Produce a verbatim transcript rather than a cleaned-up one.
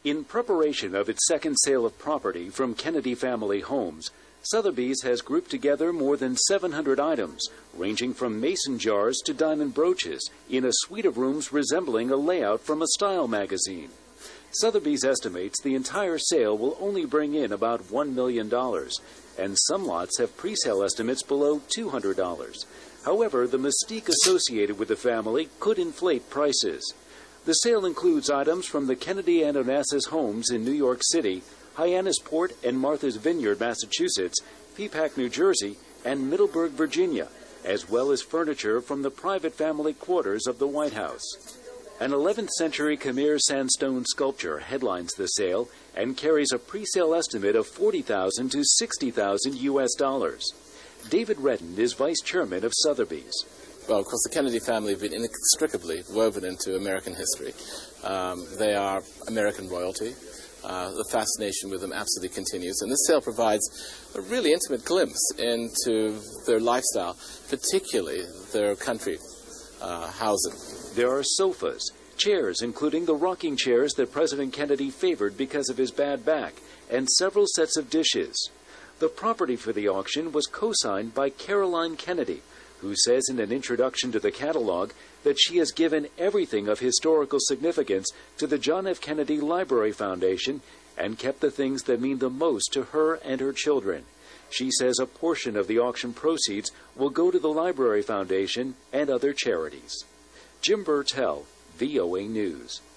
In preparation of its second sale of property from Kennedy Family Homes, Sotheby's has grouped together more than seven hundred items, ranging from mason jars to diamond brooches, in a suite of rooms resembling a layout from a style magazine. Sotheby's estimates the entire sale will only bring in about one million dollars, and some lots have pre-sale estimates below two hundred dollars. However, the mystique associated with the family could inflate prices. The sale includes items from the Kennedy and Onassis homes in New York City, Hyannisport and Martha's Vineyard, Massachusetts, Peapack, New Jersey, and Middleburg, Virginia, as well as furniture from the private family quarters of the White House. An eleventh century Khmer sandstone sculpture headlines the sale and carries a pre-sale estimate of forty thousand to sixty thousand U S dollars. David Redden is vice chairman of Sotheby's. Well, of course, the Kennedy family have been inextricably woven into American history. Um, they are American royalty. Uh, the fascination with them absolutely continues. And this sale provides a really intimate glimpse into their lifestyle, particularly their country uh, housing. There are sofas, chairs, including the rocking chairs that President Kennedy favored because of his bad back, and several sets of dishes. The property for the auction was co-signed by Caroline Kennedy, who says in an introduction to the catalog that she has given everything of historical significance to the John F. Kennedy Library Foundation and kept the things that mean the most to her and her children. She says a portion of the auction proceeds will go to the Library Foundation and other charities. Jim Burtell, V O A News.